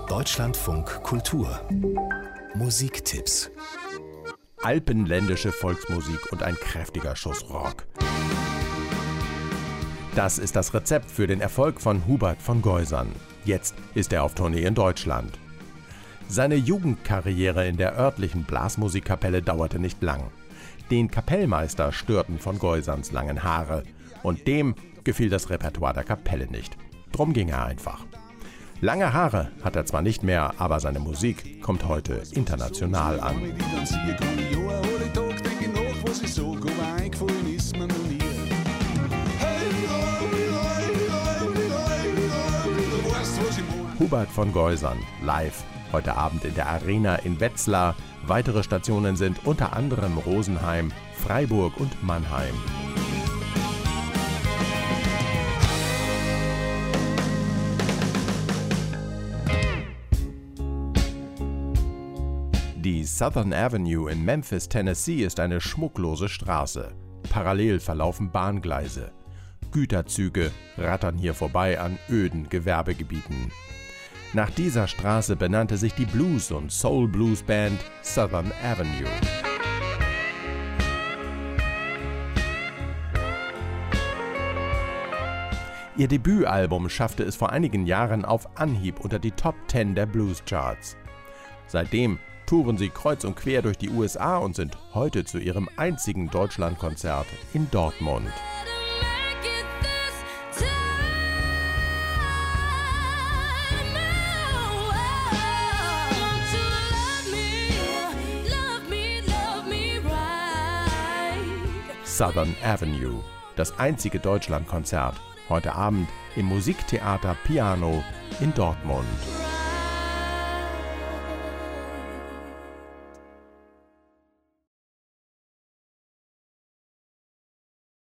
Deutschlandfunk Kultur Musiktipps. Alpenländische Volksmusik und ein kräftiger Schuss Rock. Das ist das Rezept für den Erfolg von Hubert von Geusern. Jetzt ist er auf Tournee in Deutschland. Seine Jugendkarriere in der örtlichen Blasmusikkapelle dauerte nicht lang. Den Kapellmeister störten von Geuserns langen Haare und dem gefiel das Repertoire der Kapelle nicht. Drum ging er einfach. Lange Haare hat er zwar nicht mehr, aber seine Musik kommt heute international an. Hubert von Geusern, live, heute Abend in der Arena in Wetzlar. Weitere Stationen sind unter anderem Rosenheim, Freiburg und Mannheim. Die Southern Avenue in Memphis, Tennessee ist eine schmucklose Straße. Parallel verlaufen Bahngleise. Güterzüge rattern hier vorbei an öden Gewerbegebieten. Nach dieser Straße benannte sich die Blues- und Soul-Blues-Band Southern Avenue. Ihr Debütalbum schaffte es vor einigen Jahren auf Anhieb unter die Top 10 der Blues-Charts. Seitdem touren sie kreuz und quer durch die USA und sind heute zu ihrem einzigen Deutschlandkonzert in Dortmund. Southern Avenue, das einzige Deutschlandkonzert, heute Abend im Musiktheater Piano in Dortmund.